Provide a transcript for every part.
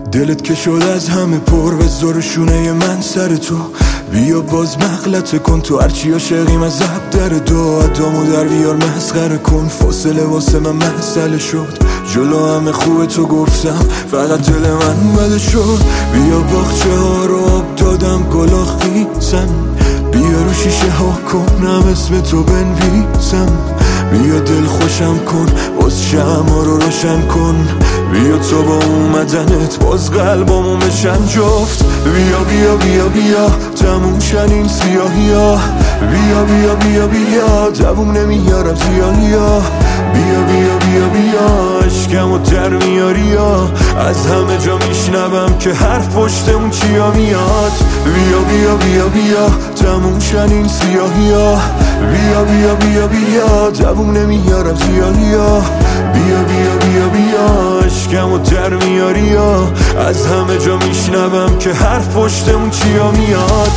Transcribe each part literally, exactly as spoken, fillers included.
دلت که شد از همه پر به زور شونه من سر تو. بیا باز مغلطه کن تو هرچی عاشقیم از زب در دو. ادامو در بیار مسخره کن، فاصله واسه من مسئله شد. جلو همه خوبه تو گفتم فقط دل من بده شد. بیا باغچه ها رو آب دادم گلا خیزن، بیا رو شیشه ها کنم اسم تو بنویسم. بیا دل خوشم کن باز شمع رو روشن کن. بیا تو با اومدنت باز قلبامو بشن جفت. بیا بیا بیا بیا تموم شن این سیاهی ها. بیا بیا بیا بیا دووم نمیارم زیاهی ها. بیا بیا بیا بیا عشقمو در میاری ها. از همه جا میشنوم که حرف پشت اون چیا میاد. بیا بیا بیا بیا تموم شن این سیاهی ها. بیا بیا بیا بیا دووم نمیارم زیاهی ها. بیا بیا بیا بیا عشقمو در میاری ها. از همه جا میشنوم که حرف پشت اون چیا میاد.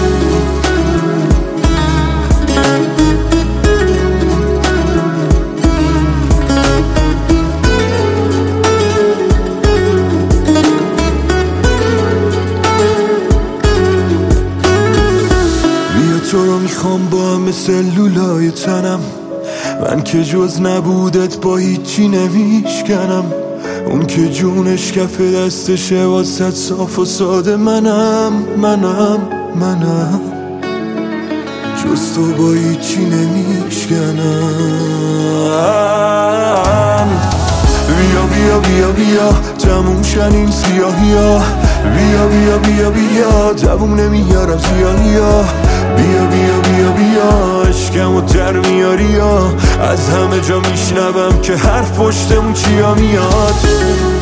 تو رو میخوام با همه سلولای تنم. من که جز نبودت با هیچی نمیشکنم. اون که جونش کف دستشه واسه صاف و ساده منم منم منم. جز تو با هیچی نمیشکنم. بیا بیا بیا بیا تموم شن این سیاهی ها. بیا بیا بیا بیا دووم نمیارم زیاهی ها. بیا بیا بیا بیا عشقمو در میاری ها. از همه جا میشنوم که حرف پشت اون چیا میاد.